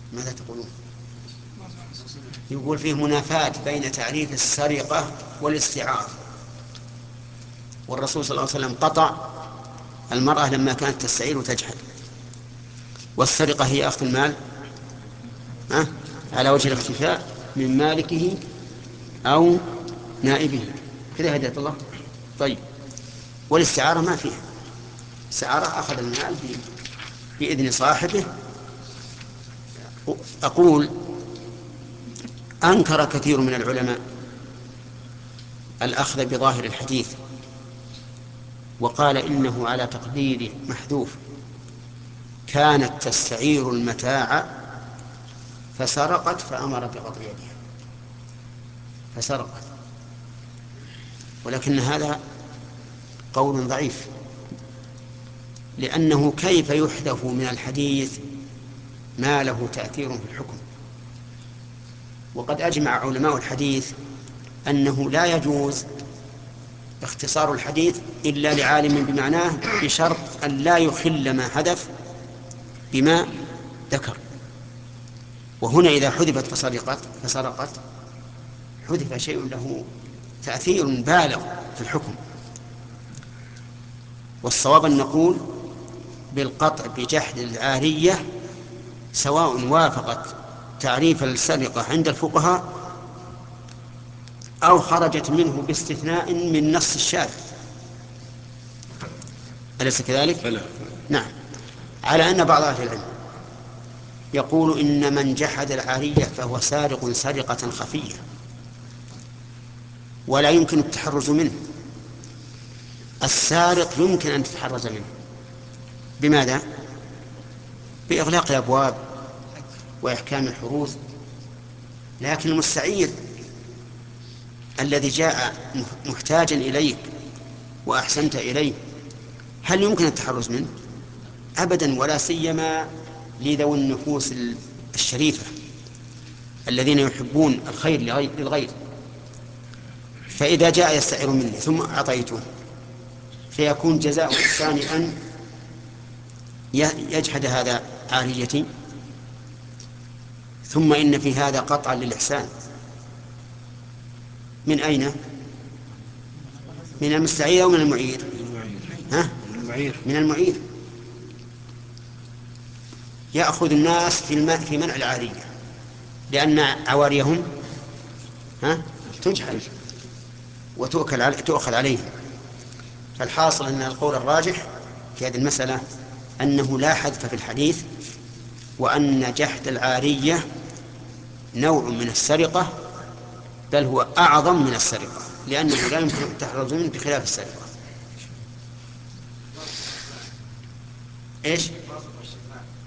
ماذا تقولون؟ يقول فيه منافاة بين تعريف السرقة والاستعارة، والرسول صلى الله عليه وسلم قطع المرأة لما كانت تستعير وتجحد. والسرقة هي أخذ المال على وجه الاختفاء من مالكه أو نائبه، كذا هداية الله. طيب، والاستعارة ما فيها استعارة، أخذ المال بإذن صاحبه. أقول أنكر كثير من العلماء الأخذ بظاهر الحديث، وقال إنه على تقدير محذوف: كانت تستعير المتاع فسرقت فأمر بقطع يدها، فسرقت. ولكن هذا قول ضعيف، لأنه كيف يحذف من الحديث ما له تأثير في الحكم؟ وقد أجمع علماء الحديث أنه لا يجوز اختصار الحديث إلا لعالم بمعناه، بشرط أن لا يخل ما حدث بما ذكر. وهنا إذا حذفت فسرقت حذف شيء له تأثير بالغ في الحكم. والصواب أن نقول بالقطع بجحد العارية سواء وافقت تعريف السرقة عند الفقهاء أو خرجت منه باستثناء من نص الشارع. أليس كذلك؟ بلى. نعم. على أن بعض أهل العلم يقول إن من جحد العارية فهو سارق سرقة خفية ولا يمكن التحرز منه. السارق يمكن أن تتحرز منه، بماذا؟ بإغلاق الأبواب وإحكام الحروز. لكن المستعير الذي جاء محتاجا إليك وأحسنت إليه، هل يمكن التحرز منه؟ أبدا، ولا سيما لذوي النفوس الشريفة الذين يحبون الخير للغير. فإذا جاء يستعير مني ثم أعطيته، فيكون جزاء الإحسان أن يجحد هذا عاريتي. ثم إن في هذا قطعا للإحسان. من أين؟ من المستعير أو من المعير؟ من المعير. يأخذ الناس في منع العارية، لأن عواريهم تجحد وتؤخذ عليهم. فالحاصل أن القول الراجح في هذه المسألة أنه لا حذف في الحديث، وأن جحد العارية نوع من السرقة، بل هو أعظم من السرقة، لأنه لا يمكن التحرز منه بخلاف السرقة. إيش؟